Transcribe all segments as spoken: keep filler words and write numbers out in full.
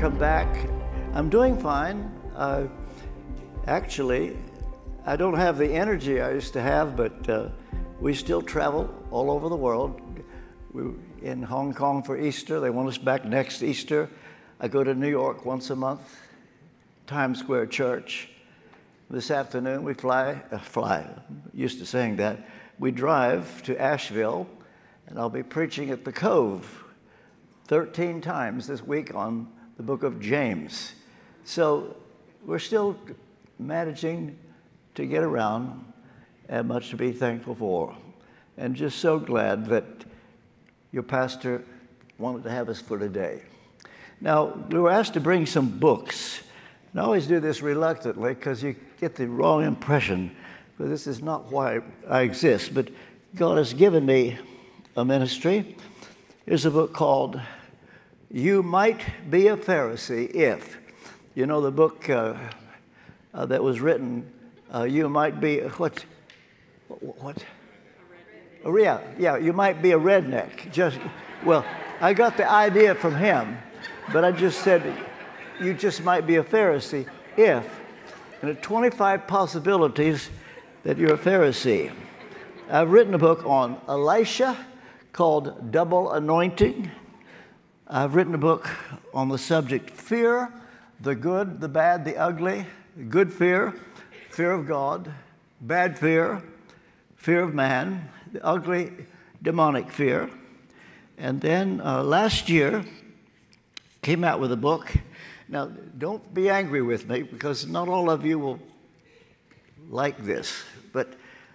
welcome back. I'm doing fine. Uh, actually, I don't have the energy I used to have, but uh, we still travel all over the world. We're in Hong Kong for Easter. They want us back next Easter. I go to New York once a month, Times Square Church. This afternoon we fly, uh, fly, used to saying that. We drive to Asheville, and I'll be preaching at the Cove thirteen times this week on the book of James. So we're still managing to get around, and much to be thankful for. And just so glad that your pastor wanted to have us for today. Now, we were asked to bring some books. And I always do this reluctantly because you get the wrong impression, but this is not why I exist. But God has given me a ministry. Here's a book called You Might Be a Pharisee If. You know the book uh, uh, that was written, uh, You Might Be, what? What? Oh, yeah, yeah, you might be a redneck. Just, well, I got the idea from him, but I just said, you just might be a Pharisee if. And there are twenty-five possibilities that you're a Pharisee. I've written a book on Elisha called Double Anointing. I've written a book on the subject fear, the good, the bad, the ugly, good fear, fear of God, bad fear, fear of man, the ugly demonic fear. And then uh, last year, came out with a book. Now, don't be angry with me because not all of you will like this, but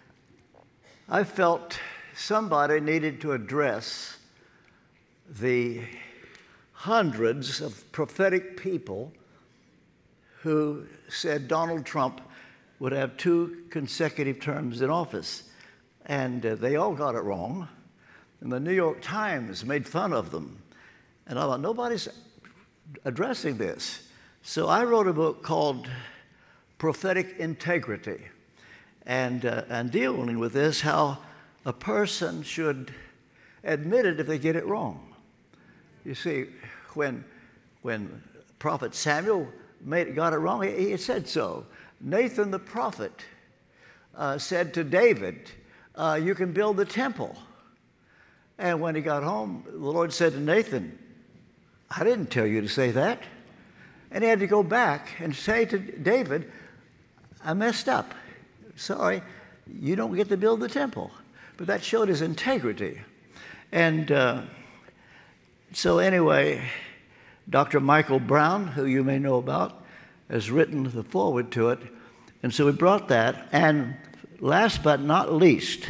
I felt somebody needed to address the hundreds of prophetic people who said Donald Trump would have two consecutive terms in office. And uh, they all got it wrong. And the New York Times made fun of them. And I thought, nobody's addressing this. So I wrote a book called Prophetic Integrity, and, uh, and dealing with this, how a person should admit it if they get it wrong. You see, when, when Prophet Samuel made, got it wrong, he, he said so. Nathan the prophet uh, said to David, uh, you can build the temple. And when he got home, the Lord said to Nathan, I didn't tell you to say that. And he had to go back and say to David, I messed up. Sorry, you don't get to build the temple. But that showed his integrity. And uh, so anyway, Doctor Michael Brown, who you may know about, has written the foreword to it. And so we brought that. And last but not least,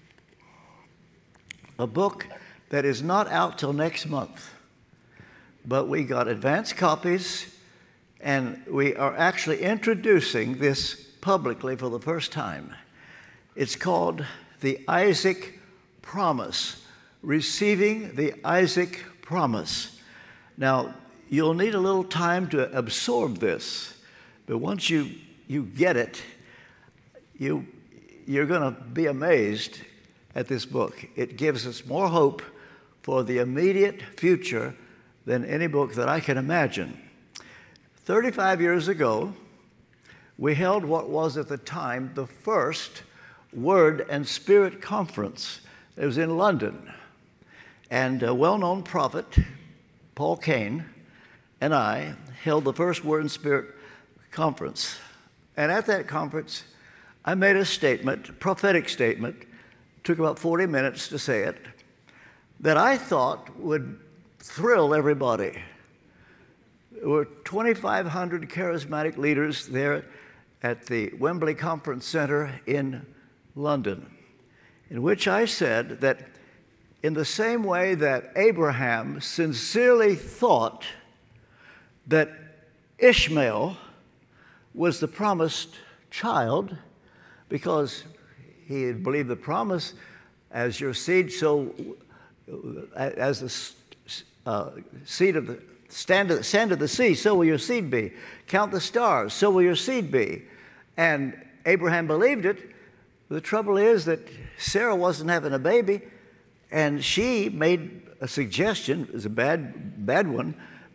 a book that is not out till next month. But we got advance copies, and we are actually introducing this publicly for the first time. It's called The Isaac Promise, Receiving the Isaac Promise. Now, you'll need a little time to absorb this, but once you, you get it, you, you're going to be amazed at this book. It gives us more hope for the immediate future than any book that I can imagine. thirty-five years ago, we held what was at the time the first Word and Spirit Conference. It was in London. And a well-known prophet, Paul Cain, and I held the first Word and Spirit Conference. And at that conference, I made a statement, a prophetic statement, took about forty minutes to say it, that I thought would thrill everybody. There were twenty-five hundred charismatic leaders there at the Wembley Conference Center in London, in which I said that in the same way that Abraham sincerely thought that Ishmael was the promised child because he had believed the promise, as your seed, so as the uh, seed of the stand of, sand of the sea, so will your seed be. Count the stars, so will your seed be. And Abraham believed it. The trouble is that Sarah wasn't having a baby, and she made a suggestion. It was a bad, bad one,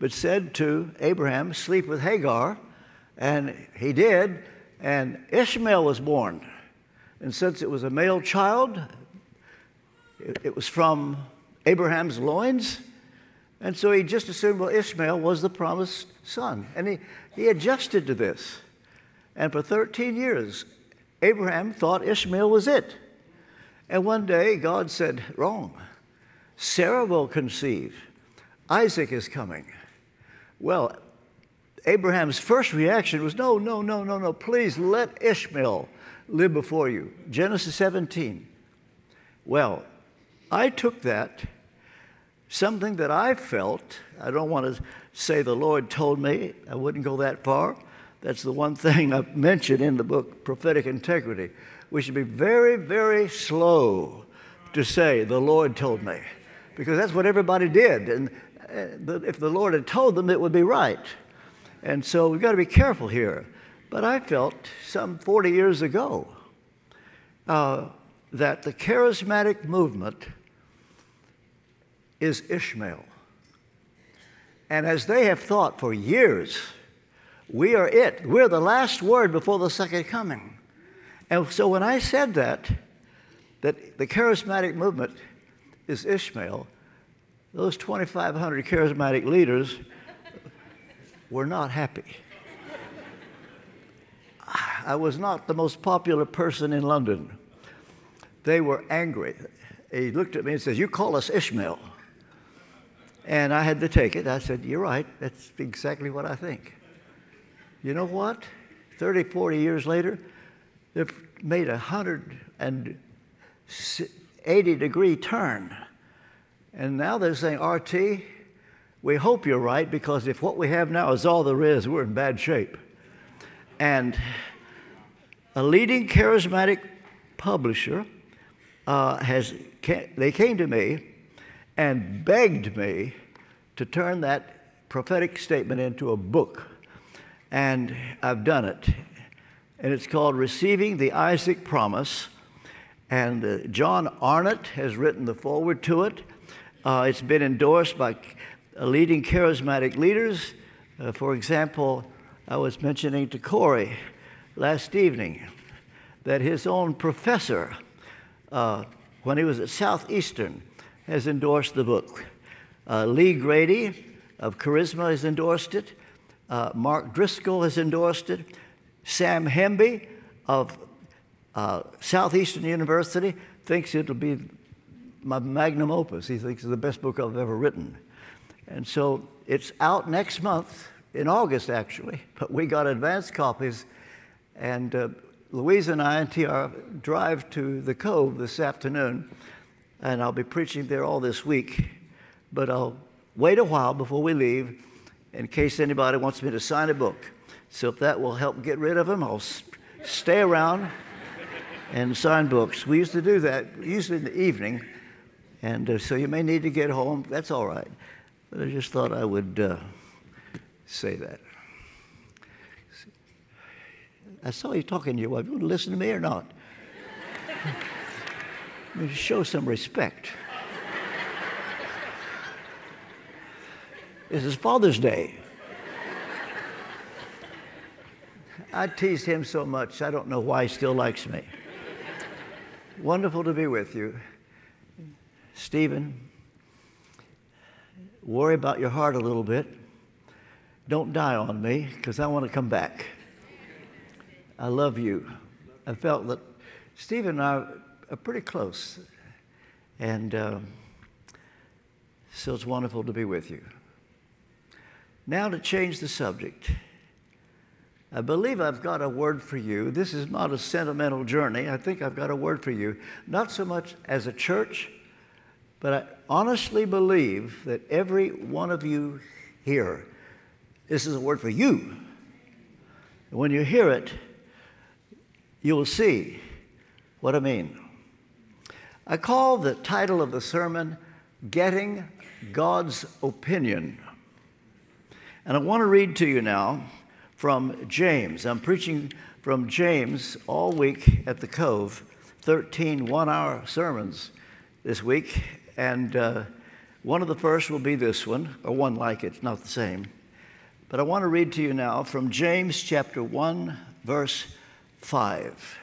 but said to Abraham, sleep with Hagar, and he did, and Ishmael was born. And since it was a male child, it, it was from Abraham's loins, and so he just assumed, well, Ishmael was the promised son. And he, he adjusted to this. And for thirteen years, Abraham thought Ishmael was it. And one day, God said, wrong. Sarah will conceive. Isaac is coming. Well, Abraham's first reaction was, no, no, no, no, no, please let Ishmael live before you. Genesis seventeen. Well, I took that, something that I felt, I don't want to say the Lord told me, I wouldn't go that far. That's the one thing I've mentioned in the book, Prophetic Integrity. We should be very, very slow to say, the Lord told me, because that's what everybody did. And if the Lord had told them, it would be right. And so we've got to be careful here. But I felt some forty years ago uh, that the charismatic movement is Ishmael. And as they have thought for years, we are it. We're the last word before the second coming. And so when I said that, that the charismatic movement is Ishmael, those twenty-five hundred charismatic leaders were not happy. I was not the most popular person in London. They were angry. He looked at me and says, you call us Ishmael. And I had to take it. I said, you're right. That's exactly what I think. You know what? thirty, forty years later, they've made a one hundred eighty degree turn. And now they're saying, R T, we hope you're right, because if what we have now is all there is, we're in bad shape. And a leading charismatic publisher uh, has, they came to me and begged me to turn that prophetic statement into a book. And I've done it. And it's called Receiving the Isaac Promise. And uh, John Arnott has written the foreword to it. Uh, it's been endorsed by uh, leading charismatic leaders. Uh, for example, I was mentioning to Corey last evening that his own professor, uh, when he was at Southeastern, has endorsed the book. Uh, Lee Grady of Charisma has endorsed it. Uh, Mark Driscoll has endorsed it. Sam Hemby of uh, Southeastern University thinks it'll be my magnum opus. He thinks it's the best book I've ever written. And so it's out next month, in August actually, but we got advance copies. And uh, Louise and I and T R drive to the Cove this afternoon, and I'll be preaching there all this week. But I'll wait a while before we leave in case anybody wants me to sign a book. So if that will help get rid of them, I'll s- stay around and sign books. We used to do that usually in the evening, and uh, so you may need to get home. That's all right. But I just thought I would uh, say that. I saw you talking to your wife. You want to listen to me or not? You show some respect. This is Father's Day. I teased him so much, I don't know why he still likes me. Wonderful to be with you. Stephen, worry about your heart a little bit. Don't die on me, because I want to come back. I love you. I felt that Stephen and I are pretty close. And uh, so it's wonderful to be with you. Now to change the subject. I believe I've got a word for you. This is not a sentimental journey. I think I've got a word for you, not so much as a church, but I honestly believe that every one of you here, this is a word for you. And when you hear it, you will see what I mean. I call the title of the sermon, Getting God's Opinion. And I want to read to you now from James. I'm preaching from James all week at the Cove, thirteen one-hour sermons this week. And uh, One of the first will be this one, or one like it, not the same. But I want to read to you now from James chapter one, verse five.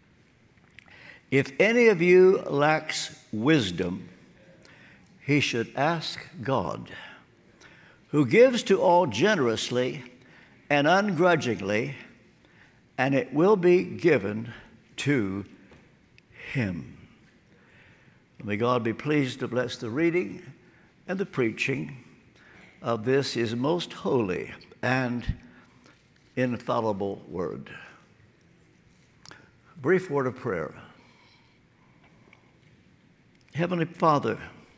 If any of you lacks wisdom, he should ask God, who gives to all generously and ungrudgingly, and it will be given to him. May God be pleased to bless the reading and the preaching of this his most holy and infallible word. Brief word of prayer. Heavenly Father,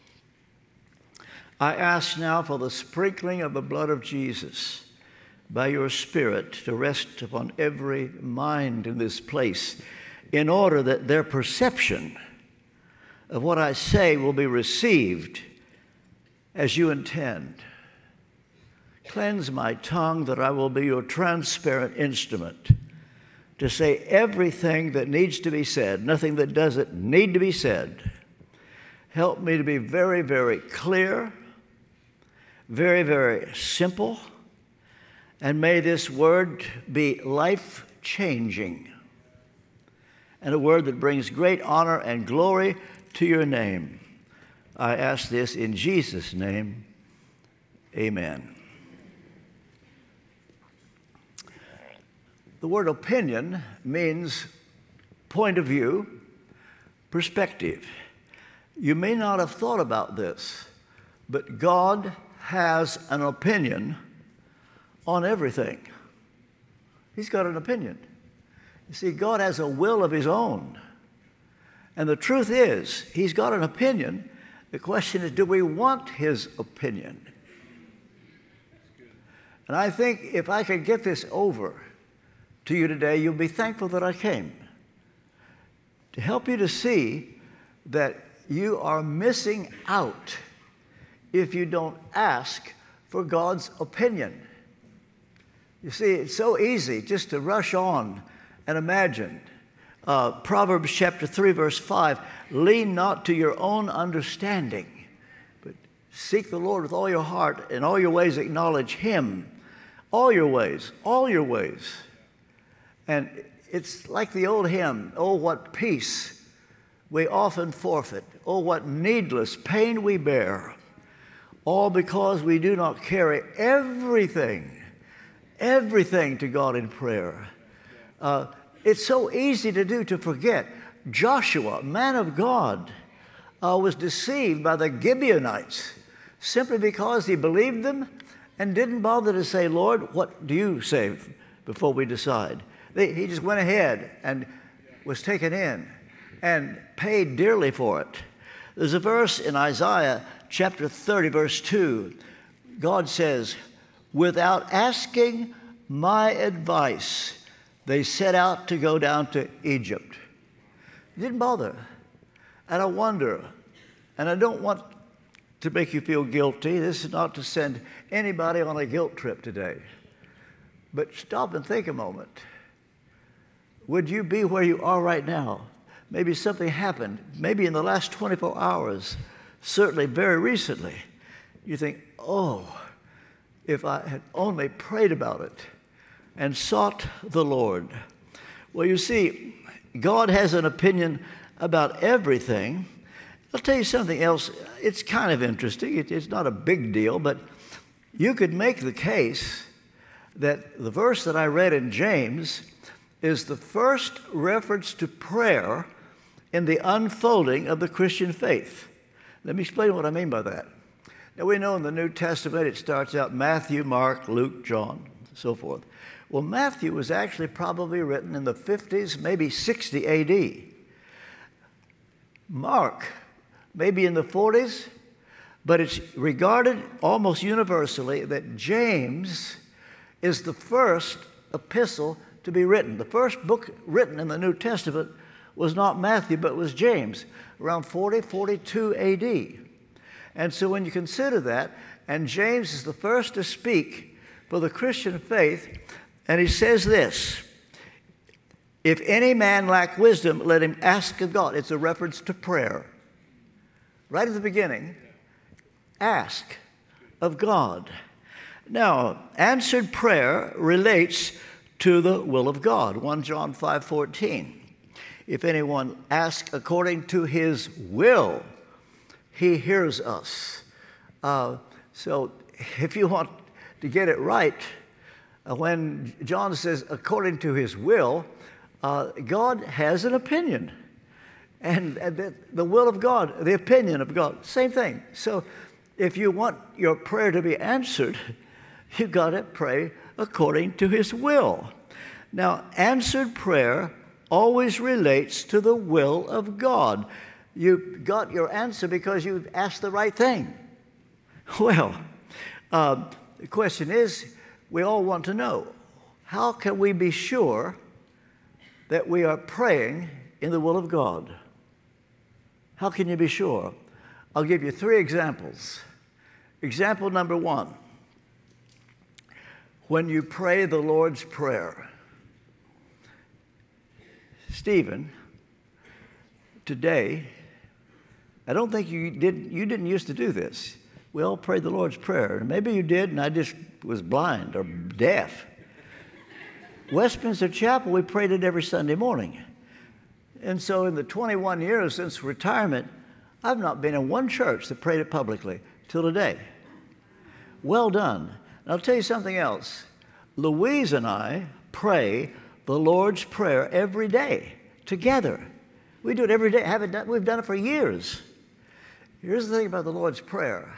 I ask now for the sprinkling of the blood of Jesus by your Spirit to rest upon every mind in this place, in order that their perception of what I say will be received as you intend. Cleanse my tongue that I will be your transparent instrument to say everything that needs to be said, nothing that doesn't need to be said. Help me to be very, very clear, very, very simple, and may this word be life-changing and a word that brings great honor and glory to your name. I ask this in Jesus' name. Amen. The word opinion means point of view, perspective. You may not have thought about this, but God has an opinion on everything. He's got an opinion. You see, God has a will of his own. And the truth is, he's got an opinion. The question is, do we want his opinion? And I think if I could get this over to you today, you'll be thankful that I came, to help you to see that you are missing out if you don't ask for God's opinion. You see, it's so easy just to rush on and imagine. Uh, Proverbs chapter three, verse five, lean not to your own understanding, but seek the Lord with all your heart, and all your ways acknowledge him. All your ways, all your ways. And it's like the old hymn, oh, what peace we often forfeit. Oh, what needless pain we bear. All because we do not carry everything, everything to God in prayer. Uh, it's so easy to do, to forget. Joshua, man of God, uh, was deceived by the Gibeonites simply because he believed them and didn't bother to say, Lord, what do you say before we decide? They, he just went ahead and was taken in and paid dearly for it. There's a verse in Isaiah chapter thirty, verse two. God says, without asking my advice, they set out to go down to Egypt. He didn't bother. And I wonder, and I don't want to make you feel guilty. This is not to send anybody on a guilt trip today. But stop and think a moment. Would you be where you are right now? Maybe something happened, maybe in the last twenty-four hours, certainly very recently. You think, oh, if I had only prayed about it and sought the Lord. Well, you see, God has an opinion about everything. I'll tell you something else. It's kind of interesting. It, it's not a big deal, but you could make the case that the verse that I read in James is the first reference to prayer in the unfolding of the Christian faith. Let me explain what I mean by that. Now, we know in the New Testament it starts out Matthew, Mark, Luke, John, so forth. Well, Matthew was actually probably written in the fifties, maybe sixty A D. Mark, maybe in the forties, but it's regarded almost universally that James is the first epistle to be written. The first book written in the New Testament was not Matthew, but was James, around forty, forty-two A D. And so when you consider that, and James is the first to speak for the Christian faith, and he says this, if any man lack wisdom, let him ask of God. It's a reference to prayer. Right at the beginning, ask of God. Now, answered prayer relates to the will of God. First John five fourteen. If anyone asks according to his will, he hears us. Uh, so if you want to get it right, uh, when John says according to his will, uh, God has an opinion. And, and the, the will of God, the opinion of God, same thing. So if you want your prayer to be answered, you've got to pray according to his will. Now, answered prayer always relates to the will of God. You got your answer because you asked the right thing. Well, uh, the question is, we all want to know, how can we be sure that we are praying in the will of God? How can you be sure? I'll give you three examples. Example number one, when you pray the Lord's Prayer. Stephen, today, I don't think you did, you didn't used to do this. We all prayed the Lord's Prayer. Maybe you did, and I just was blind or deaf. Westminster Chapel, we prayed it every Sunday morning. And so in the twenty-one years since retirement, I've not been in one church that prayed it publicly till today. Well done. And I'll tell you something else. Louise and I pray the Lord's Prayer every day together. We do it every day. Have it done, we've done it for years. Here's the thing about the Lord's Prayer.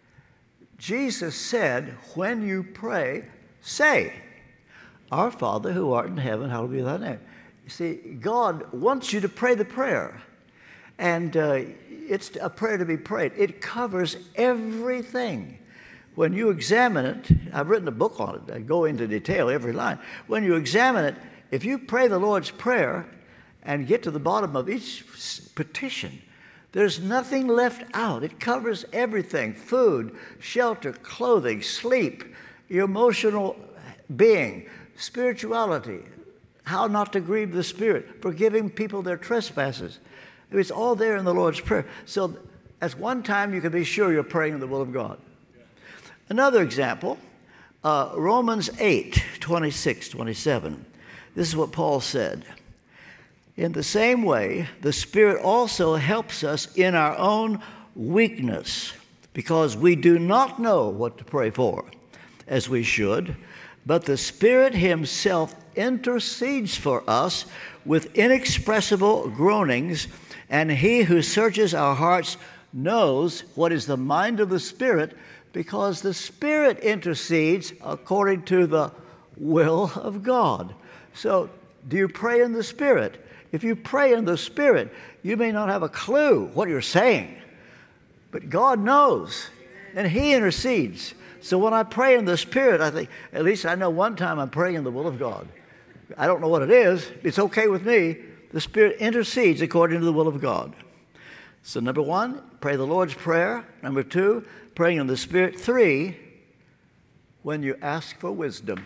Jesus said, when you pray, say, Our Father who art in heaven, hallowed be thy name. You see, God wants you to pray the prayer. And uh, it's a prayer to be prayed. It covers everything. When you examine it, I've written a book on it. I go into detail every line. When you examine it, if you pray the Lord's Prayer and get to the bottom of each petition, there's nothing left out. It covers everything: food, shelter, clothing, sleep, your emotional being, spirituality, how not to grieve the Spirit, forgiving people their trespasses. It's all there in the Lord's Prayer. So at one time, you can be sure you're praying in the will of God. Another example, uh, Romans eight, twenty-six, twenty-seven. This is what Paul said. In the same way, the Spirit also helps us in our own weakness, because we do not know what to pray for as we should, but the Spirit himself intercedes for us with inexpressible groanings, and he who searches our hearts knows what is the mind of the Spirit, because the Spirit intercedes according to the will of God. So, do you pray in the Spirit? If you pray in the Spirit, you may not have a clue what you're saying, but God knows, and he intercedes. So when I pray in the Spirit, I think, at least I know one time I'm praying in the will of God. I don't know what it is. It's okay with me. The Spirit intercedes according to the will of God. So number one, pray the Lord's Prayer. Number two, praying in the Spirit. Three, when you ask for wisdom.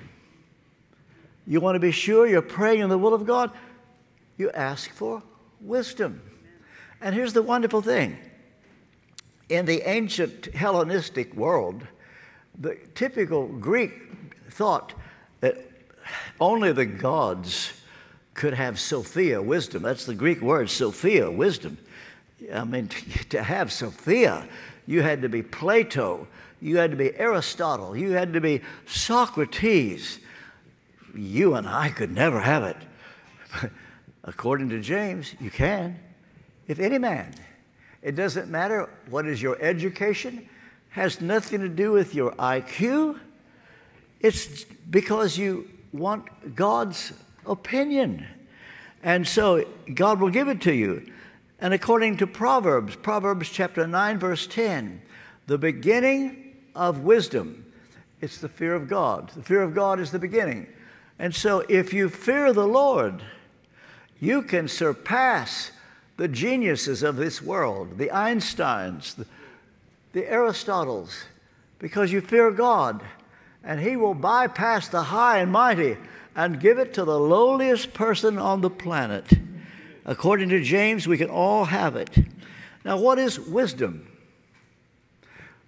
You want to be sure you're praying in the will of God? You ask for wisdom. And here's the wonderful thing. In the ancient Hellenistic world, the typical Greek thought that only the gods could have Sophia, wisdom. That's the Greek word, Sophia, wisdom. I mean, to have Sophia, you had to be Plato, you had to be Aristotle, you had to be Socrates. You and I could never have it. According to James, you can. If any man, it doesn't matter what is your education, has nothing to do with your I Q. It's because you want God's opinion. And so God will give it to you. And according to Proverbs, Proverbs chapter nine, verse ten, the beginning of wisdom, it's the fear of God. The fear of God is the beginning. And so if you fear the Lord, you can surpass the geniuses of this world, the Einsteins, the, the Aristotles, because you fear God. And he will bypass the high and mighty and give it to the lowliest person on the planet. According to James, we can all have it. Now, what is wisdom?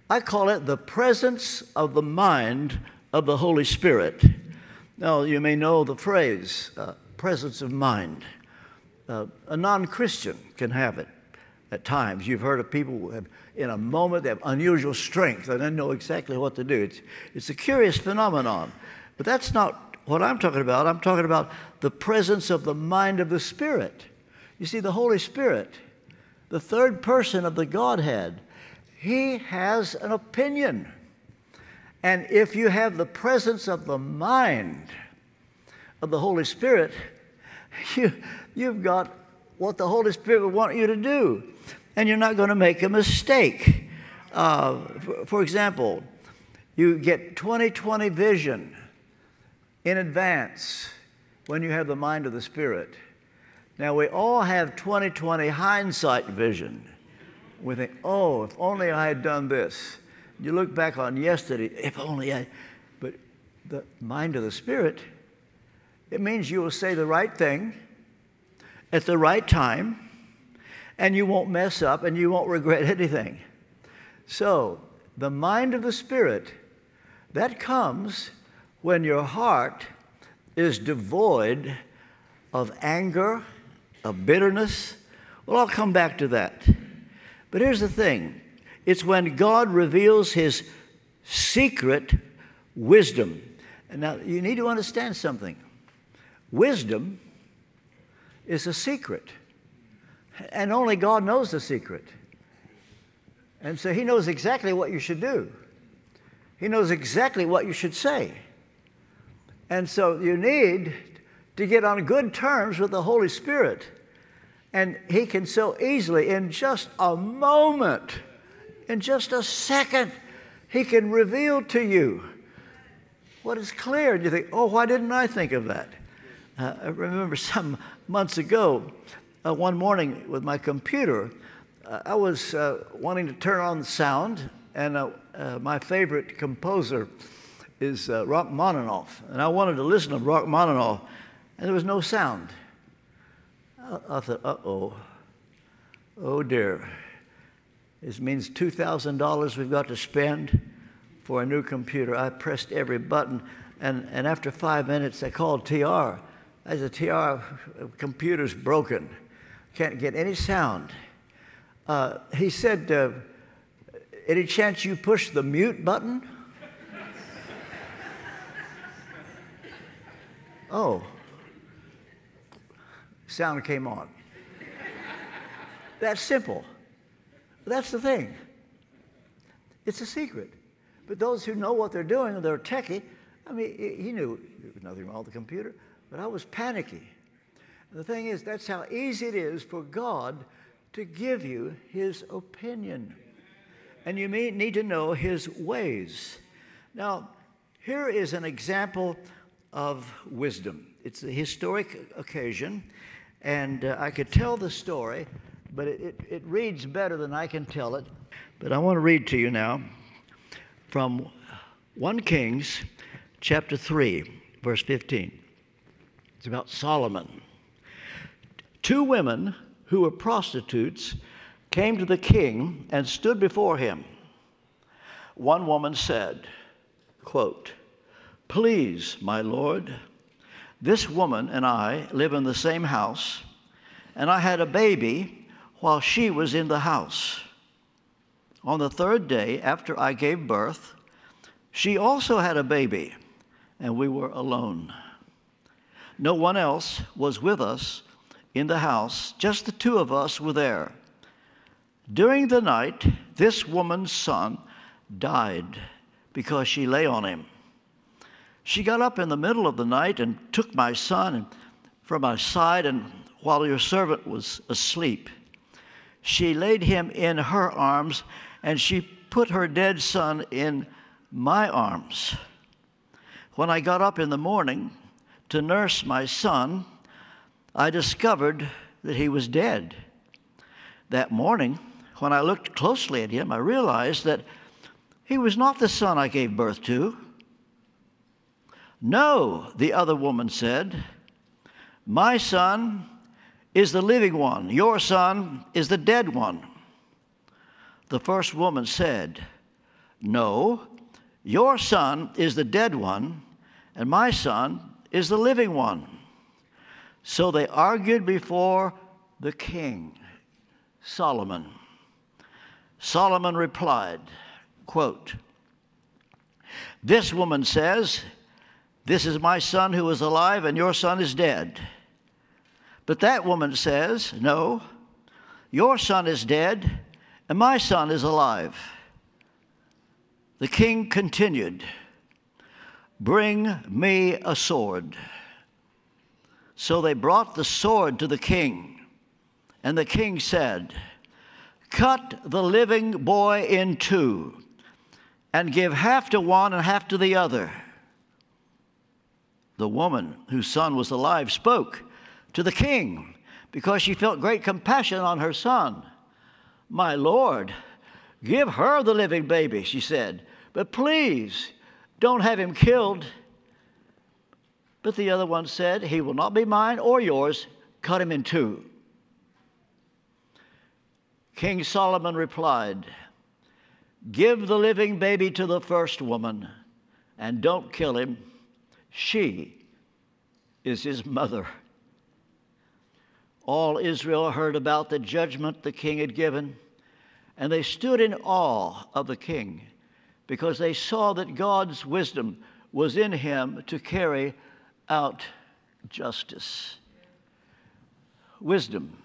I call it the presence of the mind of the Holy Spirit. Now, you may know the phrase, uh, presence of mind. Uh, a non-Christian can have it at times. You've heard of people who have, in a moment, they have unusual strength and they know exactly what to do. It's, it's a curious phenomenon. But that's not what I'm talking about. I'm talking about the presence of the mind of the Spirit. You see, the Holy Spirit, the third person of the Godhead, He has an opinion. And if you have the presence of the mind of the Holy Spirit, you, you've got what the Holy Spirit would want you to do. And you're not going to make a mistake. Uh, for, for example, you get twenty twenty vision in advance when you have the mind of the Spirit. Now, we all have twenty twenty hindsight vision. We think, oh, if only I had done this. You look back on yesterday, if only I, but the mind of the Spirit, it means you will say the right thing at the right time, and you won't mess up and you won't regret anything. So, the mind of the Spirit, that comes when your heart is devoid of anger, of bitterness. Well, I'll come back to that. But here's the thing. It's when God reveals His secret wisdom. And now, you need to understand something. Wisdom is a secret. And only God knows the secret. And so He knows exactly what you should do. He knows exactly what you should say. And so you need to get on good terms with the Holy Spirit. And He can so easily, in just a moment, in just a second, He can reveal to you what is clear. And you think, oh, why didn't I think of that? Uh, I remember some months ago, uh, one morning with my computer, uh, I was uh, wanting to turn on the sound, and uh, uh, my favorite composer is uh, Rachmaninoff. And I wanted to listen to Rachmaninoff, and there was no sound. I, I thought, uh-oh, oh dear. This means two thousand dollars we've got to spend for a new computer. I pressed every button, and, and after five minutes, I called T R. I said, T R, computer's broken. Can't get any sound. Uh, he said, uh, any chance you push the mute button? Oh. Sound came on. That's simple. That's the thing. It's a secret. But those who know what they're doing, they're techie. I mean, he knew there was nothing wrong with the computer, but I was panicky. And the thing is, that's how easy it is for God to give you His opinion. And you may need to know His ways. Now, here is an example of wisdom. It's a historic occasion, and uh, I could tell the story, but it, it, it reads better than I can tell it. But I want to read to you now from First Kings chapter three, verse fifteen. It's about Solomon. Two women who were prostitutes came to the king and stood before him. One woman said, quote, "Please, my lord, this woman and I live in the same house, and I had a baby while she was in the house. On the third day after I gave birth, she also had a baby, and we were alone. No one else was with us in the house, just the two of us were there. During the night, this woman's son died because she lay on him. She got up in the middle of the night and took my son from my side, and while your servant was asleep, she laid him in her arms, and she put her dead son in my arms. When I got up in the morning to nurse my son, I discovered that he was dead. That morning, when I looked closely at him, I realized that he was not the son I gave birth to. No, the other woman said, my son is the living one. Your son is the dead one. The first woman said, No, your son is the dead one, and my son is the living one. So they argued before the king, Solomon. Solomon replied, quote, "This woman says, 'This is my son who is alive, and your son is dead.' But that woman says, 'No, your son is dead, and my son is alive.' The king continued, 'Bring me a sword.' So they brought the sword to the king, and the king said, 'Cut the living boy in two, and give half to one and half to the other.' The woman whose son was alive spoke to the king because she felt great compassion on her son. 'My lord, give her the living baby,' she said, 'but please don't have him killed.' But the other one said, 'He will not be mine or yours. Cut him in two.' King Solomon replied, 'Give the living baby to the first woman, and don't kill him. She is his mother.' All Israel heard about the judgment the king had given, and they stood in awe of the king because they saw that God's wisdom was in him to carry out justice. Wisdom.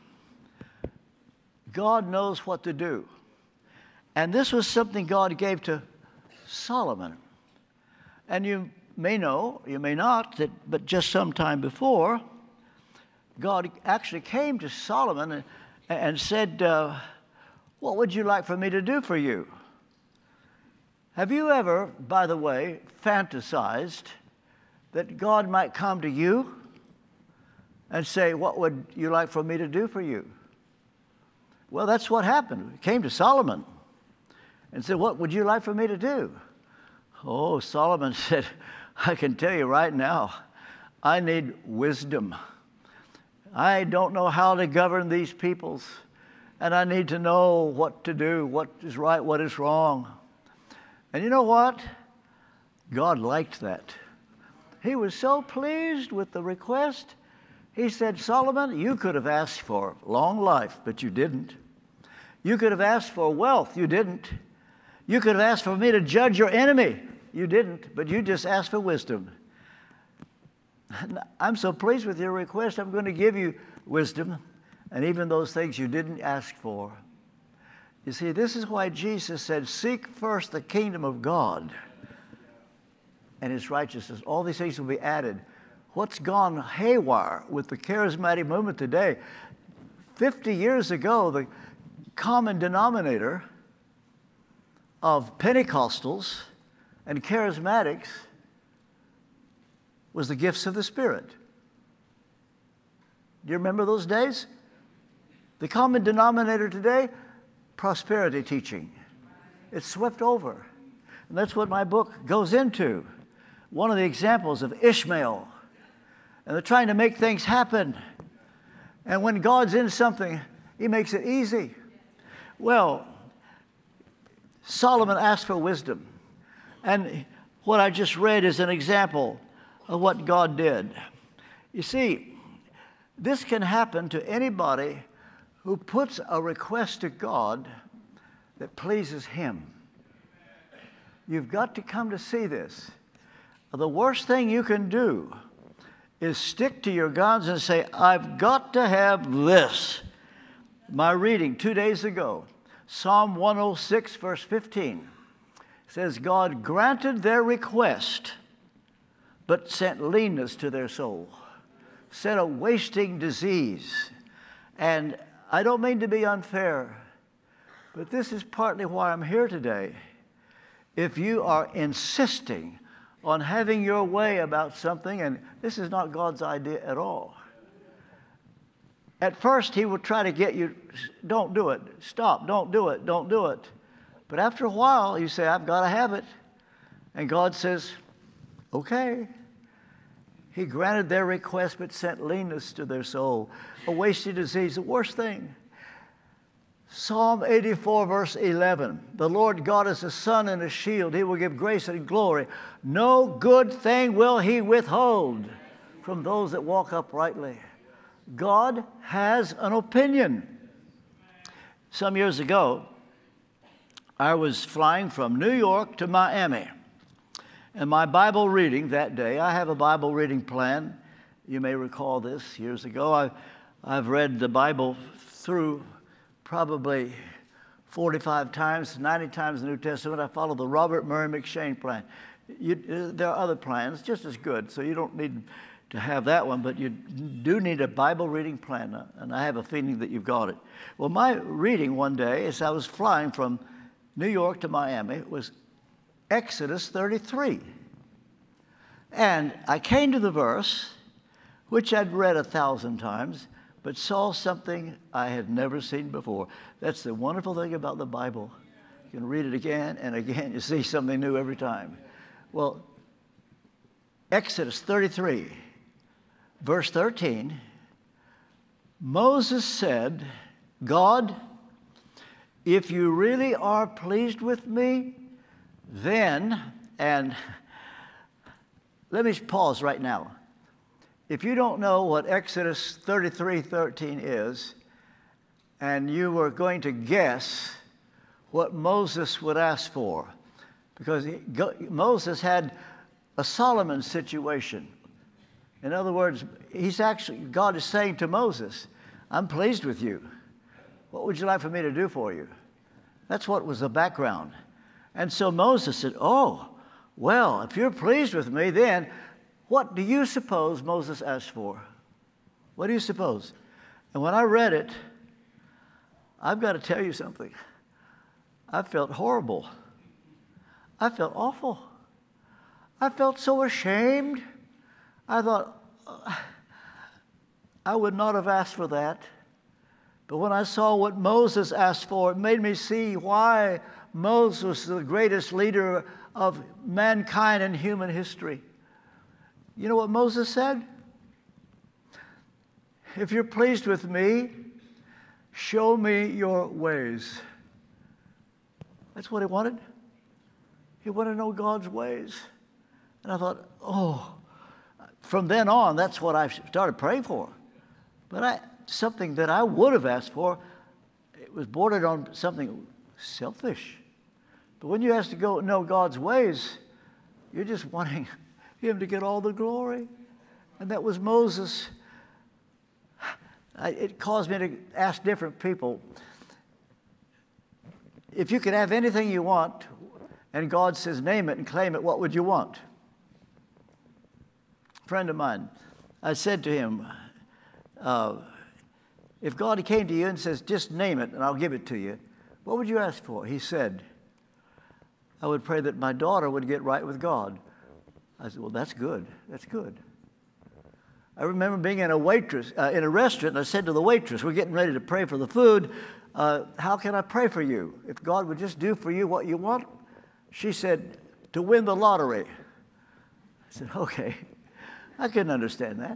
God knows what to do. And this was something God gave to Solomon. And you may know, you may not, that but just some time before, God actually came to Solomon and, and said, uh, what would you like for me to do for you? Have you ever, by the way, fantasized that God might come to you and say, what would you like for me to do for you? Well, that's what happened. He came to Solomon and said, what would you like for me to do? Oh, Solomon said, I can tell you right now, I need wisdom. I don't know how to govern these peoples, and I need to know what to do, what is right, what is wrong. And you know what? God liked that. He was so pleased with the request. He said, Solomon, you could have asked for long life, but you didn't. You could have asked for wealth. You didn't. You could have asked for me to judge your enemy. You didn't, but you just asked for wisdom. I'm so pleased with your request, I'm going to give you wisdom, and even those things you didn't ask for. You see, this is why Jesus said, seek first the kingdom of God and his righteousness. All these things will be added. What's gone haywire with the charismatic movement today? Fifty years ago, the common denominator of Pentecostals and charismatics was the gifts of the Spirit. Do you remember those days? The common denominator today, prosperity teaching. It's swept over. And that's what my book goes into. One of the examples of Ishmael. And they're trying to make things happen. And when God's in something, he makes it easy. Well, Solomon asked for wisdom. And what I just read is an example of what God did. You see, this can happen to anybody who puts a request to God that pleases him. You've got to come to see this. The worst thing you can do is stick to your guns and say, I've got to have this. My reading two days ago, Psalm one oh six, verse fifteen, says, God granted their request, but sent leanness to their soul, sent a wasting disease. And I don't mean to be unfair, but this is partly why I'm here today. If you are insisting on having your way about something, and this is not God's idea at all. At first, he will try to get you, don't do it, stop, don't do it, don't do it. But after a while, you say, I've got to have it. And God says, okay. He granted their request, but sent leanness to their soul, a wasting disease, the worst thing. Psalm eighty-four, verse eleven. The Lord God is a sun and a shield. He will give grace and glory. No good thing will he withhold from those that walk uprightly. God has an opinion. Some years ago, I was flying from New York to Miami. And my Bible reading that day, I have a Bible reading plan. You may recall this years ago. I, I've read the Bible through probably forty-five times, ninety times the New Testament. I follow the Robert Murray McCheyne plan. You, there are other plans just as good, so you don't need to have that one, but you do need a Bible reading plan, and I have a feeling that you've got it. Well, my reading one day, as I was flying from New York to Miami, was Exodus thirty-three. And I came to the verse, which I'd read a thousand times, but saw something I had never seen before. That's the wonderful thing about the Bible. You can read it again and again. You see something new every time. Well, Exodus thirty-three, verse thirteen, Moses said, God, if you really are pleased with me, then, and let me pause right now. If you don't know what Exodus thirty-three thirteen is, and you were going to guess what Moses would ask for, because he, go, Moses had a Solomon situation. In other words, he's actually, God is saying to Moses, I'm pleased with you. What would you like for me to do for you? That's what was the background. And so Moses said, oh, well, if you're pleased with me, then what do you suppose Moses asked for? What do you suppose? And when I read it, I've got to tell you something. I felt horrible. I felt awful. I felt so ashamed. I thought, uh, I would not have asked for that. But when I saw what Moses asked for, it made me see why Moses was the greatest leader of mankind in human history. You know what Moses said? If you're pleased with me, show me your ways. That's what he wanted. He wanted to know God's ways. And I thought, oh, from then on, that's what I started praying for. But I, something that I would have asked for, it was bordered on something selfish. But when you ask to go know God's ways, you're just wanting him to get all the glory. And that was Moses. I, it caused me to ask different people, if you could have anything you want, and God says, name it and claim it, what would you want? A friend of mine, I said to him, uh, if God came to you and says, just name it and I'll give it to you, what would you ask for? He said, I would pray that my daughter would get right with God. I said, well, that's good. That's good. I remember being in a waitress, uh, in a restaurant, and I said to the waitress, we're getting ready to pray for the food. Uh, how can I pray for you? If God would just do for you what you want? She said, to win the lottery. I said, okay. I couldn't understand that.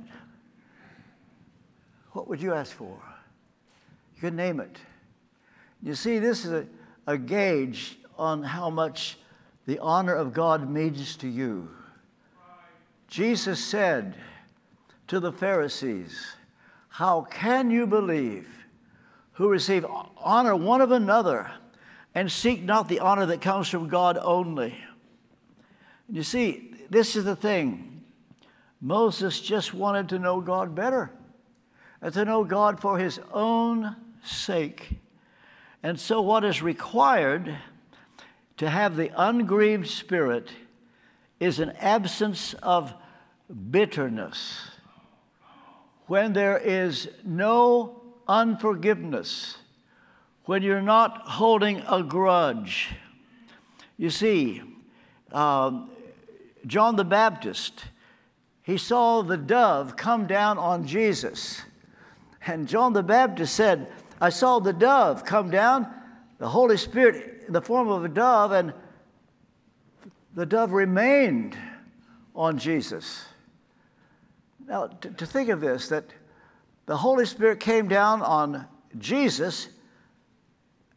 What would you ask for? You could name it. You see, this is a, a gauge on how much the honor of God means to you. Jesus said to the Pharisees, how can you believe who receive honor one of another and seek not the honor that comes from God only? You see, this is the thing. Moses just wanted to know God better and to know God for his own sake. And so what is required to have the ungrieved spirit is an absence of bitterness. When there is no unforgiveness, when you're not holding a grudge. You see, um, John the Baptist, he saw the dove come down on Jesus. And John the Baptist said, I saw the dove come down, the Holy Spirit in the form of a dove, and the dove remained on Jesus. Now, to, to think of this, that the Holy Spirit came down on Jesus,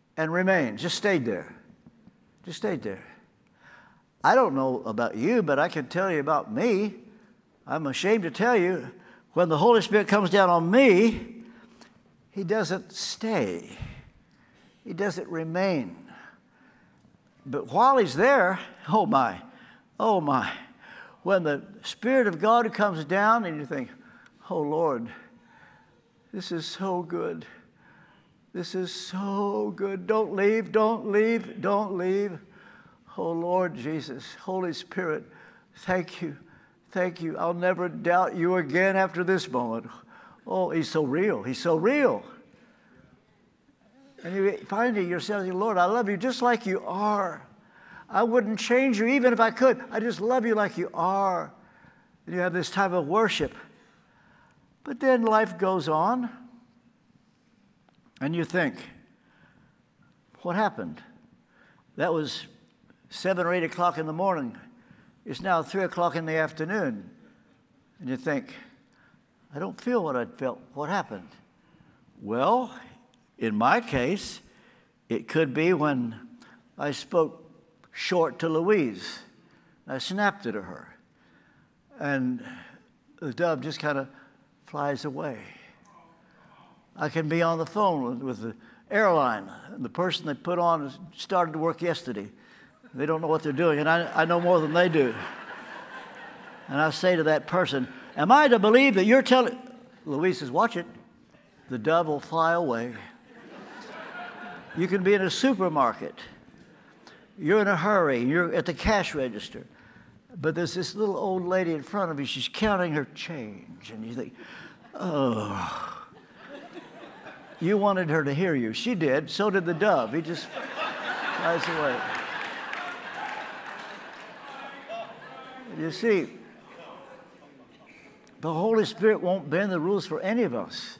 and remained, just stayed there. Just stayed there. I don't know about you, but I can tell you about me. I'm ashamed to tell you, when the Holy Spirit comes down on me, he doesn't stay. He doesn't remain. But while he's there, oh my, oh my, when the Spirit of God comes down and you think, oh Lord, this is so good. This is so good. Don't leave, don't leave, don't leave. Oh Lord Jesus, Holy Spirit, thank you, thank you. I'll never doubt you again after this moment. Oh, he's so real, he's so real. And you find yourself saying, Lord, I love you just like you are. I wouldn't change you even if I could. I just love you like you are. And you have this type of worship. But then life goes on, and you think, what happened? That was seven or eight o'clock in the morning. It's now three o'clock in the afternoon. And you think, I don't feel what I felt. What happened? Well, in my case, it could be when I spoke short to Louise. I snapped it at her. And the dove just kind of flies away. I can be on the phone with the airline. The person they put on started to work yesterday. They don't know what they're doing, and I, I know more than they do. And I say to that person, am I to believe that you're telling... Louise says, watch it. The dove will fly away. You can be in a supermarket. You're in a hurry. You're at the cash register. But there's this little old lady in front of you. She's counting her change. And you think, oh. You wanted her to hear you. She did. So did the dove. He just flies away. You see, the Holy Spirit won't bend the rules for any of us.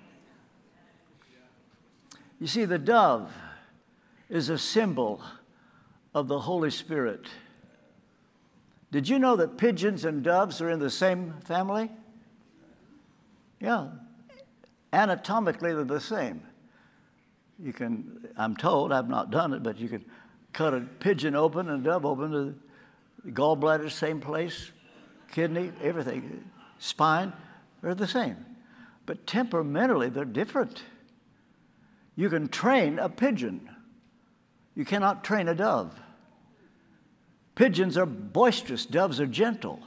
You see, the dove is a symbol of the Holy Spirit. Did you know that pigeons and doves are in the same family? Yeah. Anatomically, they're the same. You can, I'm told, I've not done it, but you can cut a pigeon open and a dove open, the gallbladder, same place, kidney, everything, spine, they're the same. But temperamentally, they're different. You can train a pigeon. You cannot train a dove. Pigeons are boisterous, doves are gentle.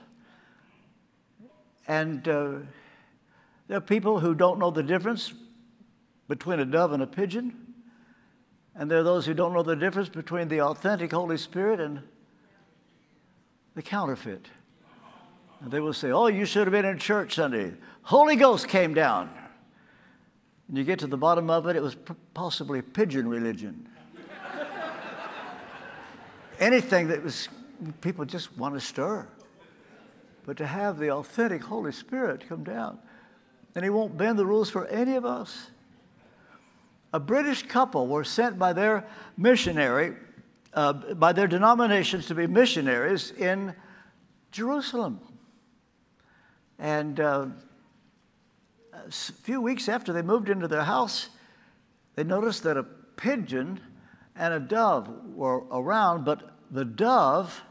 And uh, there are people who don't know the difference between a dove and a pigeon. And there are those who don't know the difference between the authentic Holy Spirit and the counterfeit. And they will say, oh, you should have been in church Sunday. Holy Ghost came down. And you get to the bottom of it, it was possibly pigeon religion. Anything that was, people just want to stir. But to have the authentic Holy Spirit come down, and he won't bend the rules for any of us. A British couple were sent by their missionary, uh, by their denominations to be missionaries in Jerusalem. And uh, a few weeks after they moved into their house, they noticed that a pigeon and a dove were around, but the dove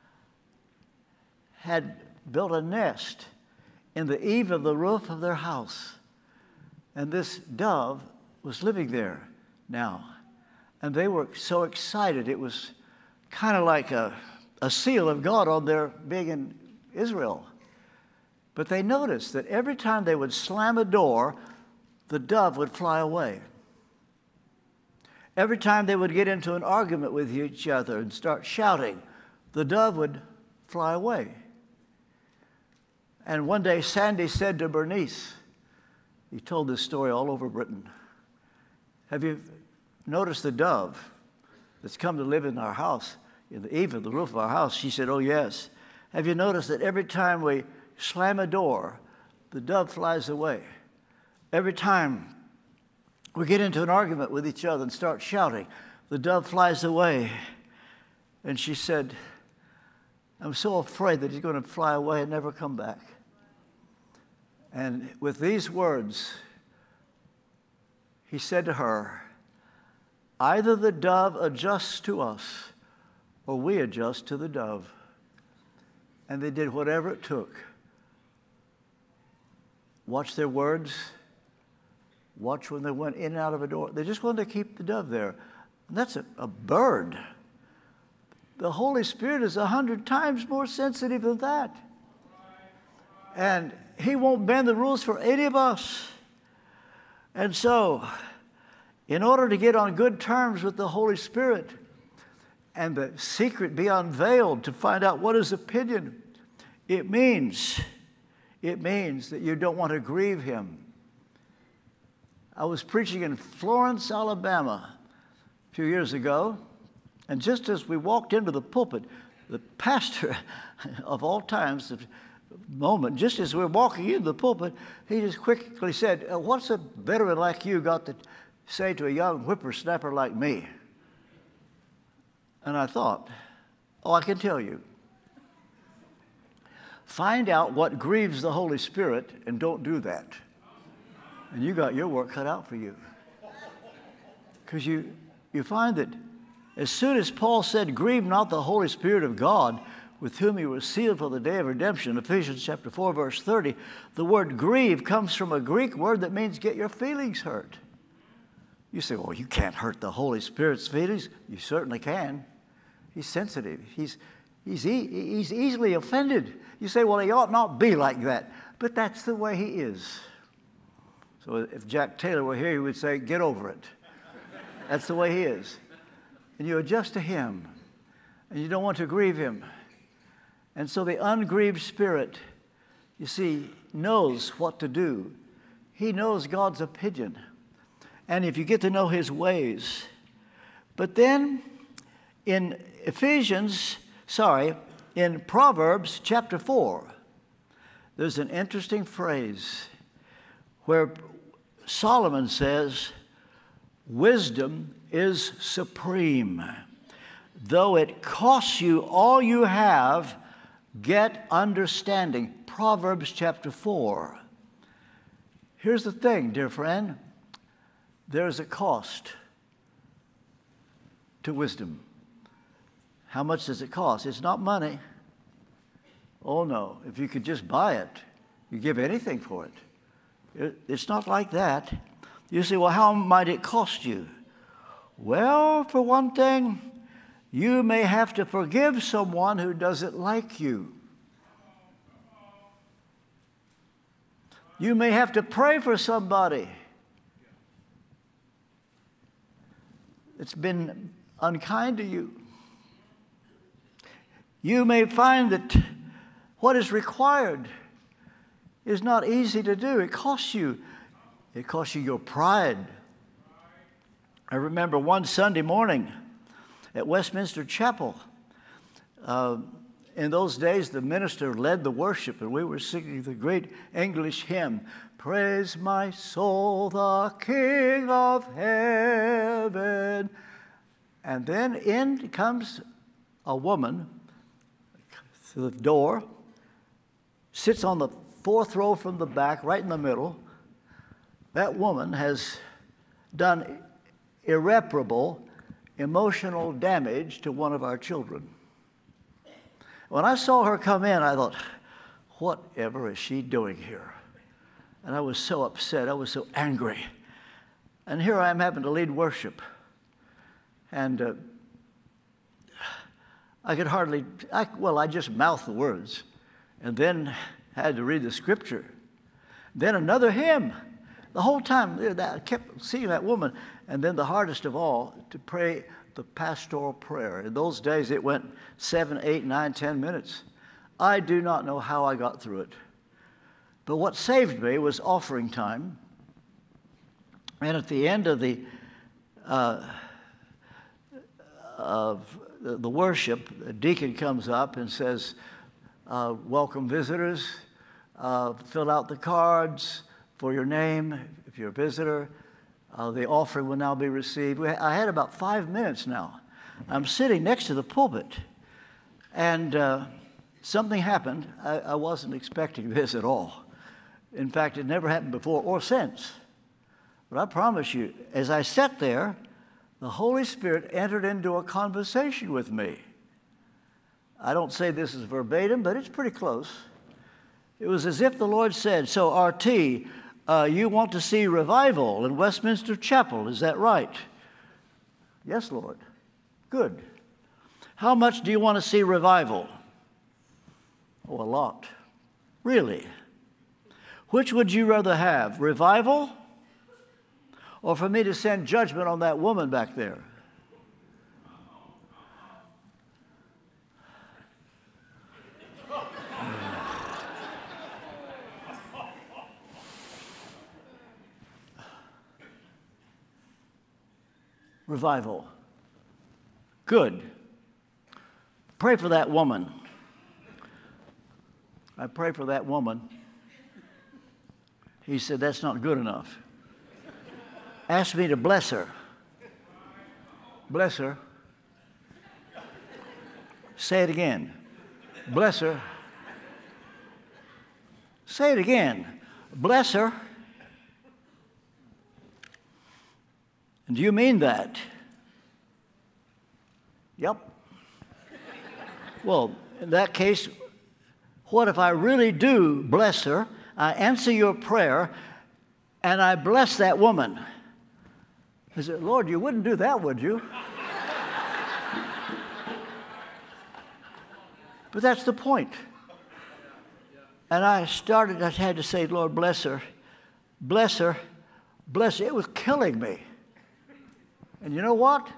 had built a nest in the eave of the roof of their house. And this dove was living there now. And they were so excited. It was kind of like a, a seal of God on their being in Israel. But they noticed that every time they would slam a door, the dove would fly away. Every time they would get into an argument with each other and start shouting, the dove would fly away. And one day, Sandy said to Bernice, he told this story all over Britain, have you noticed the dove that's come to live in our house, in the eave of the roof of our house? She said, oh, yes. Have you noticed that every time we slam a door, the dove flies away? Every time we get into an argument with each other and start shouting, the dove flies away. And she said, I'm so afraid that he's going to fly away and never come back. And with these words, he said to her, Either the dove adjusts to us or we adjust to the dove. And they did whatever it took. Watch their words. Watch when they went in and out of a door. They just wanted to keep the dove there. And that's a, a bird. The Holy Spirit is a hundred times more sensitive than that. And He won't bend the rules for any of us. And so, in order to get on good terms with the Holy Spirit and the secret be unveiled to find out what His opinion, it means, it means that you don't want to grieve Him. I was preaching in Florence, Alabama a few years ago, and just as we walked into the pulpit, the pastor of all times, the moment, just as we were walking into the pulpit, he just quickly said, "What's a veteran like you got to say to a young whippersnapper like me?" And I thought, oh, I can tell you. Find out what grieves the Holy Spirit and don't do that. And you got your work cut out for you. Because you, you find that as soon as Paul said, "Grieve not the Holy Spirit of God, with whom you were sealed for the day of redemption," Ephesians chapter four, verse thirty, the word grieve comes from a Greek word that means get your feelings hurt. You say, "Well, you can't hurt the Holy Spirit's feelings." You certainly can. He's sensitive. He's, he's, e- he's easily offended. You say, "Well, he ought not be like that." But that's the way he is. So if Jack Taylor were here, he would say, "Get over it." That's the way he is. And you adjust to him. And you don't want to grieve him. And so the ungrieved spirit, you see, knows what to do. He knows God's opinion. And if you get to know His ways. But then in Ephesians, sorry, in Proverbs chapter four, there's an interesting phrase where Solomon says, "Wisdom is supreme. Though it costs you all you have, get understanding." Proverbs chapter four. Here's the thing, dear friend. There's a cost to wisdom. How much does it cost? It's not money. Oh, no. If you could just buy it, you give anything for it. it. It's not like that. You say, "Well, how might it cost you?" Well, for one thing, you may have to forgive someone who doesn't like you. You may have to pray for somebody that's been unkind to you. You may find that what is required is not easy to do. It costs you. It costs you your pride. I remember one Sunday morning at Westminster Chapel. Uh, in those days, the minister led the worship, and we were singing the great English hymn, "Praise my soul, the King of heaven." And then in comes a woman through the door, sits on the fourth row from the back, right in the middle. That woman has done irreparable emotional damage to one of our children. When I saw her come in, I thought, whatever is she doing here? And I was so upset. I was so angry. And here I am having to lead worship. And uh, I could hardly, I, well, I just mouthed the words and then had to read the scripture. Then another hymn. The whole time I kept seeing that woman. And then the hardest of all, to pray the pastoral prayer. In those days, it went seven, eight, nine, ten minutes. I do not know how I got through it. But what saved me was offering time. And at the end of the uh, of the worship, the deacon comes up and says, uh, "Welcome visitors. Uh, fill out the cards for your name if you're a visitor. Uh, the offering will now be received." I had about five minutes now. I'm sitting next to the pulpit, and uh, something happened. I, I wasn't expecting this at all. In fact, it never happened before or since. But I promise you, as I sat there, the Holy Spirit entered into a conversation with me. I don't say this is verbatim, but it's pretty close. It was as if the Lord said, so R T, uh, you want to see revival in Westminster Chapel, is that right? Yes, Lord. Good. How much do you want to see revival? Oh, a lot. Really? Which would you rather have, revival or for me to send judgment on that woman back there? Revival. Good. Pray for that woman. I pray for that woman. He said, that's not good enough. Asked me to bless her. Bless her. Say it again. Bless her. Say it again. Bless her. And do you mean that? Yep. Well, in that case, what if I really do bless her, I answer your prayer, and I bless that woman? I said, Lord, you wouldn't do that, would you? But that's the point. And I started, I had to say, Lord, bless her, bless her, bless her. It was killing me. And you know what?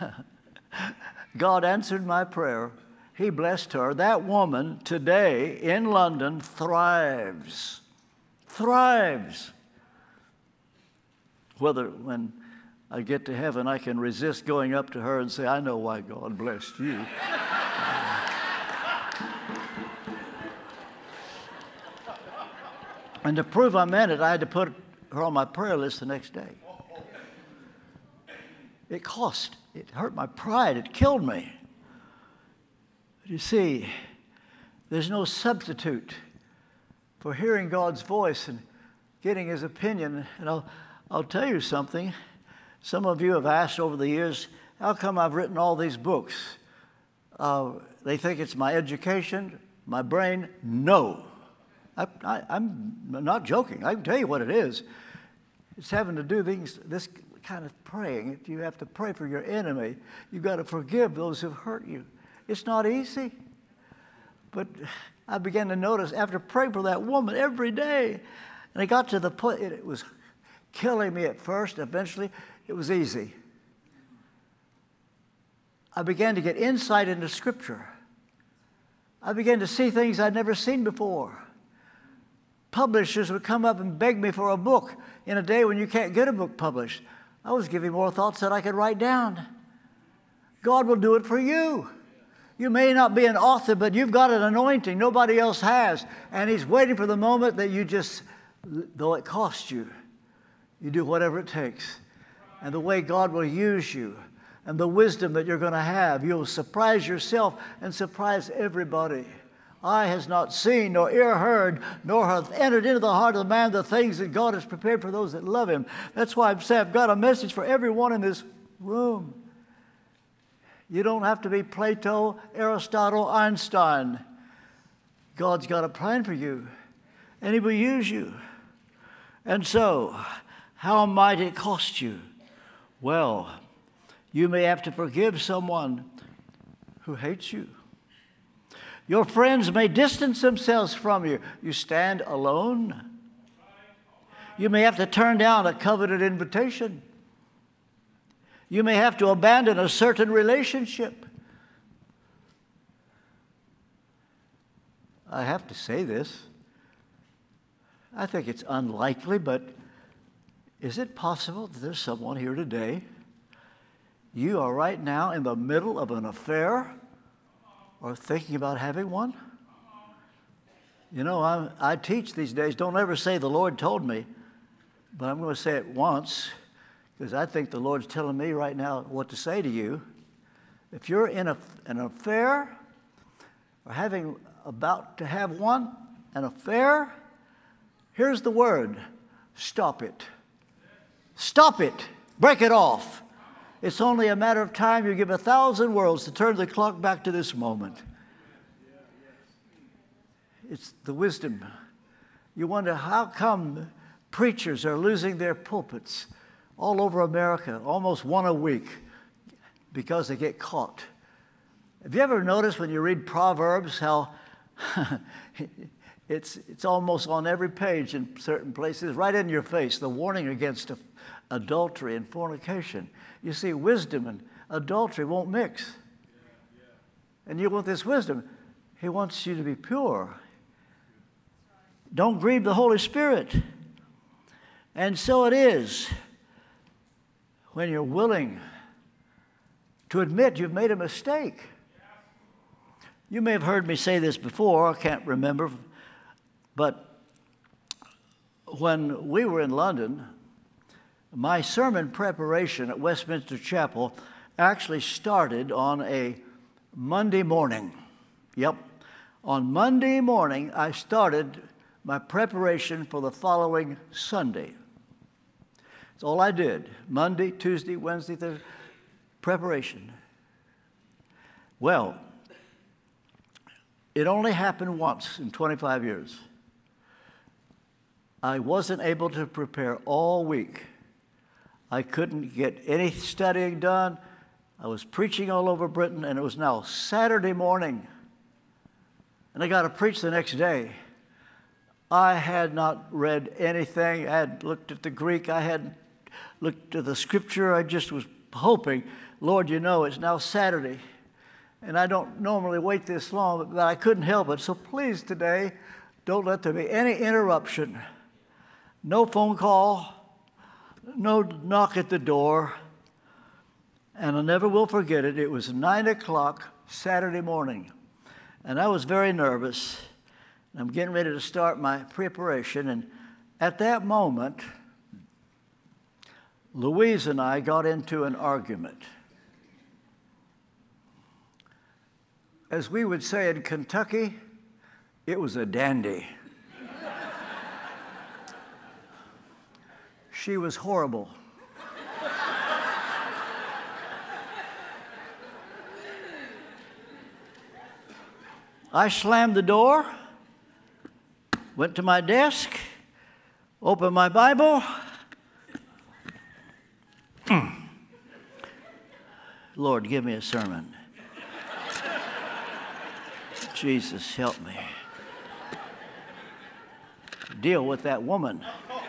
God answered my prayer. He blessed her. That woman today in London thrives. Thrives. Whether when I get to heaven, I can resist going up to her and say, I know why God blessed you. And to prove I meant it, I had to put her on my prayer list the next day. It cost. It hurt my pride. It killed me. But you see, there's no substitute for hearing God's voice and getting His opinion. And I'll, I'll tell you something. Some of you have asked over the years, how come I've written all these books? Uh, they think it's my education, my brain. No. I, I, I'm not joking. I can tell you what it is. It's having to do things, this kind of praying. If you have to pray for your enemy, you've got to forgive those who've hurt you. It's not easy. But I began to notice after praying for that woman every day, and I got to the point, it was killing me at first. Eventually, it was easy. I began to get insight into Scripture. I began to see things I'd never seen before. Publishers would come up and beg me for a book in a day when you can't get a book published. I was giving more thoughts than I could write down. God will do it for you. You may not be an author, but you've got an anointing nobody else has. And He's waiting for the moment that you just, though it costs you, you do whatever it takes. And the way God will use you and the wisdom that you're going to have, you'll surprise yourself and surprise everybody. Eye has not seen, nor ear heard, nor hath entered into the heart of man the things that God has prepared for those that love Him. That's why I'm saying I've got a message for everyone in this room. You don't have to be Plato, Aristotle, Einstein. God's got a plan for you, and He will use you. And so, how might it cost you? Well, you may have to forgive someone who hates you. Your friends may distance themselves from you. You stand alone. You may have to turn down a coveted invitation. You may have to abandon a certain relationship. I have to say this. I think it's unlikely, but is it possible that there's someone here today? You are right now in the middle of an affair or thinking about having one? You know, I, I teach these days, don't ever say the Lord told me, but I'm going to say it once because I think the Lord's telling me right now what to say to you. If you're in a, an affair or having about to have one, an affair, here's the word, stop it. Stop it. Break it off. It's only a matter of time. You give a thousand worlds to turn the clock back to this moment. It's the wisdom. You wonder how come preachers are losing their pulpits all over America, almost one a week, because they get caught. Have you ever noticed when you read Proverbs how it's, it's almost on every page in certain places, right in your face, the warning against adultery and fornication. You see, wisdom and adultery won't mix. And you want this wisdom. He wants you to be pure. Don't grieve the Holy Spirit. And so it is when you're willing to admit you've made a mistake. You may have heard me say this before, I can't remember, but when we were in London, my sermon preparation at Westminster Chapel actually started on a Monday morning. Yep. On Monday morning, I started my preparation for the following Sunday. That's all I did. Monday, Tuesday, Wednesday, Thursday, preparation. Well, it only happened once in twenty-five years. I wasn't able to prepare all week. I couldn't get any studying done. I was preaching all over Britain, and it was now Saturday morning. And I got to preach the next day. I had not read anything. I had looked at the Greek. I had looked at the scripture. I just was hoping, Lord, you know, it's now Saturday. And I don't normally wait this long, but I couldn't help it. So please today, don't let there be any interruption. No phone call. No knock at the door. And I never will forget it. It was nine o'clock Saturday morning. And I was very nervous. I'm getting ready to start my preparation. And at that moment, Louise and I got into an argument. As we would say in Kentucky, it was a dandy. She was horrible. I slammed the door, went to my desk, opened my Bible. Lord, give me a sermon. Jesus, help me. Deal with that woman.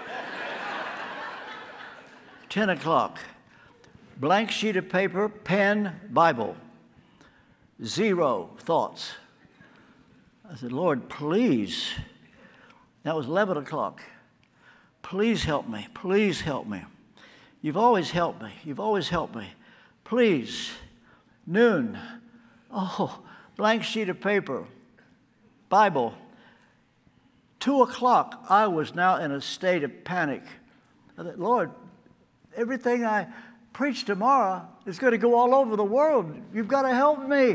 Ten o'clock. Blank sheet of paper, pen, Bible. Zero thoughts. I said, Lord, please. That was eleven o'clock. Please help me. Please help me. You've always helped me. You've always helped me. Please. Noon. Oh, blank sheet of paper. Bible. Two o'clock. I was now in a state of panic. I thought, Lord, everything I preach tomorrow is going to go all over the world. You've got to help me.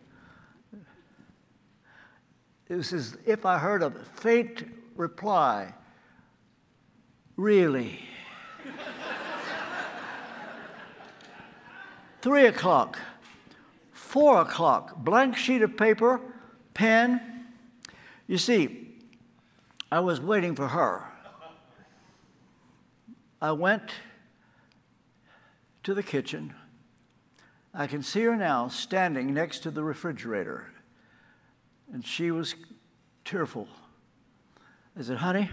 It was as if I heard a faint reply. Really? Three o'clock. Four o'clock. Blank sheet of paper, pen. You see, I was waiting for her. I went to the kitchen. I can see her now standing next to the refrigerator. And she was tearful. I said, honey,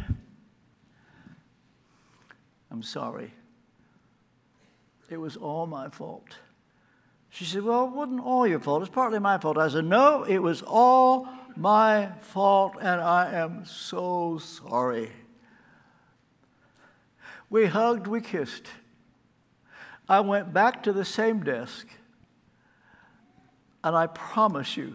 I'm sorry. It was all my fault. She said, well, it wasn't all your fault. It's partly my fault. I said, no, it was all my fault, and I am so sorry. We hugged, we kissed. I went back to the same desk, and I promise you,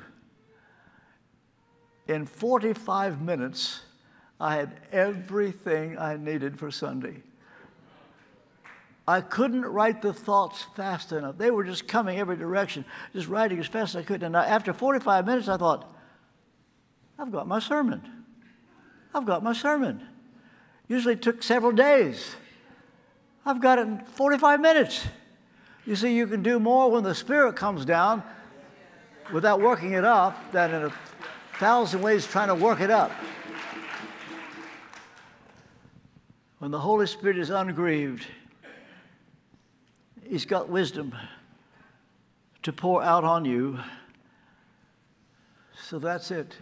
in forty-five minutes, I had everything I needed for Sunday. I couldn't write the thoughts fast enough. They were just coming every direction, just writing as fast as I could. And after forty-five minutes, I thought, I've got my sermon. I've got my sermon. Usually it took several days. I've got it in forty-five minutes. You see, you can do more when the Spirit comes down without working it up than in a thousand ways trying to work it up. When the Holy Spirit is ungrieved, He's got wisdom to pour out on you. So that's it.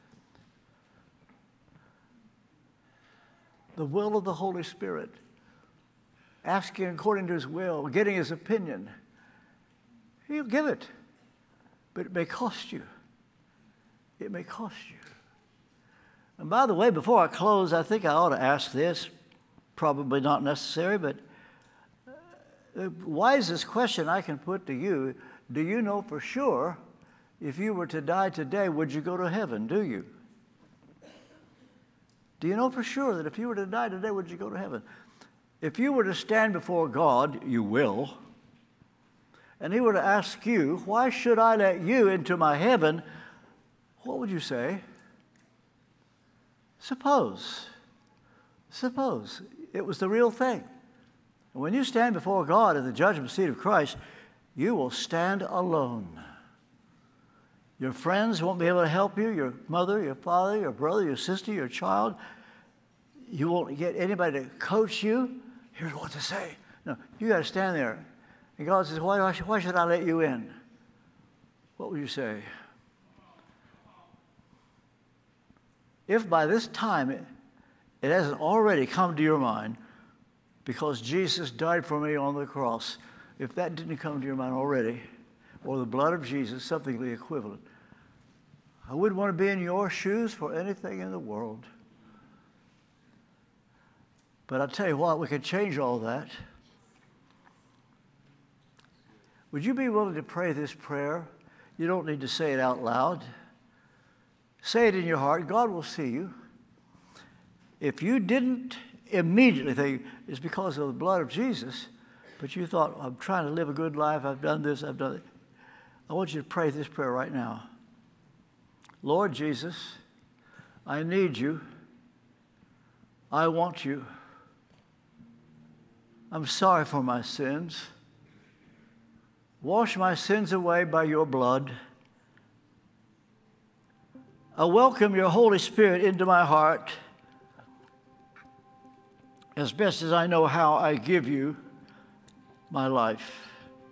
The will of the Holy Spirit. Asking according to His will, getting His opinion. He'll give it. But it may cost you. It may cost you. And by the way, before I close, I think I ought to ask this. Probably not necessary, but the wisest question I can put to you, do you know for sure if you were to die today, would you go to heaven? Do you? Do you know for sure that if you were to die today, would you go to heaven? If you were to stand before God, you will, and He were to ask you, why should I let you into my heaven? What would you say? Suppose, suppose it was the real thing. And when you stand before God at the judgment seat of Christ, you will stand alone. Your friends won't be able to help you, your mother, your father, your brother, your sister, your child. You won't get anybody to coach you. Here's what to say. No, you got to stand there. And God says, why, why should I let you in? What would you say? If by this time it, it hasn't already come to your mind, because Jesus died for me on the cross, if that didn't come to your mind already, or the blood of Jesus, something the equivalent, I wouldn't want to be in your shoes for anything in the world. But I'll tell you what, we could change all that. Would you be willing to pray this prayer? You don't need to say it out loud. Say it in your heart. God will see you. If you didn't immediately think it's because of the blood of Jesus, but you thought, I'm trying to live a good life, I've done this, I've done it. I want you to pray this prayer right now. Lord Jesus, I need you. I want you. I'm sorry for my sins. Wash my sins away by your blood. I welcome your Holy Spirit into my heart. As best as I know how, I give you my life.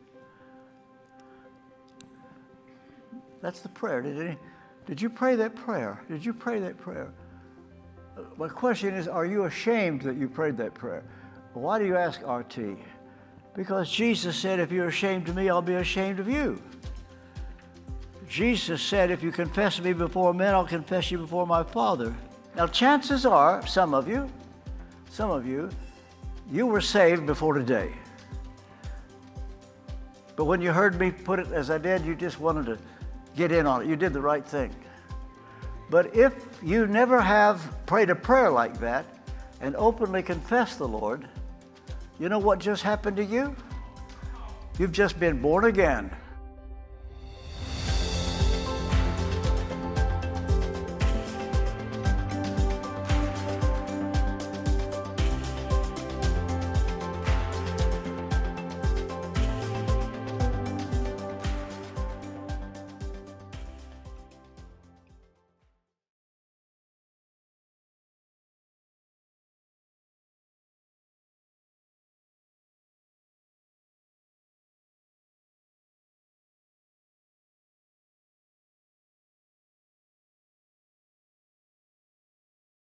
That's the prayer. Did, any, did you pray that prayer? Did you pray that prayer? My question is, are you ashamed that you prayed that prayer? Why do you ask R T? Because Jesus said, if you're ashamed of me, I'll be ashamed of you. Jesus said, if you confess me before men, I'll confess you before my Father. Now, chances are, some of you, some of you, you were saved before today. But when you heard me put it as I did, you just wanted to get in on it. You did the right thing. But if you never have prayed a prayer like that and openly confessed the Lord, you know what just happened to you? You've just been born again.